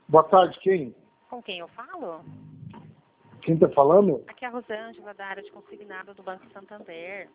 Boa tarde, quem? Com quem eu falo? Quem está falando? Aqui é a Rosângela, da área de consignado do Banco Santander.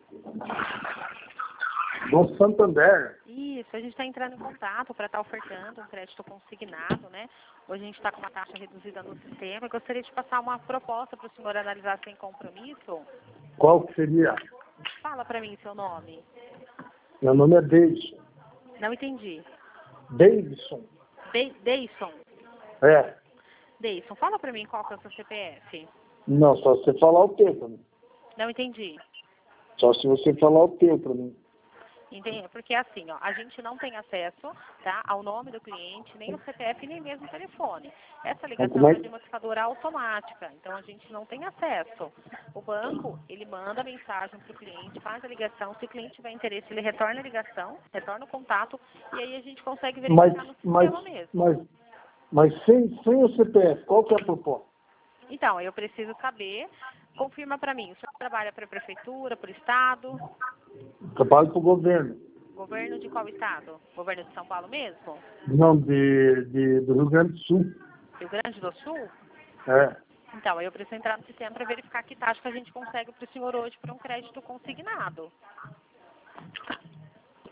Do Santander. Isso, a gente está entrando em contato para estar ofertando um crédito consignado, né? Hoje a gente está com uma taxa reduzida no sistema. Eu gostaria de passar uma proposta para o senhor analisar sem compromisso. Qual que seria? Fala para mim seu nome. Meu nome é Deison. Não entendi. Davidson. Deison. É. Deison, fala para mim qual que é o seu CPF. Não, só você falar o teu para mim. Não entendi. Só se você falar o teu para mim. Entendi. Porque assim, ó, a gente não tem acesso, tá, ao nome do cliente, nem o CPF, nem mesmo o telefone. Essa ligação é de motivadora automática, então a gente não tem acesso. O banco, ele manda a mensagem para o cliente, faz a ligação, se o cliente tiver interesse, ele retorna a ligação, retorna o contato, e aí a gente consegue verificar no sistema mesmo. Mas sem o CPF, qual que é a proposta? Então, eu preciso saber, confirma para mim, o senhor trabalha para a prefeitura, para o estado? Trabalho para o governo. Governo de qual estado? Governo de São Paulo mesmo? Não, do Rio Grande do Sul. Rio Grande do Sul? É. Então, eu preciso entrar no sistema para verificar que taxa que a gente consegue para o senhor hoje para um crédito consignado.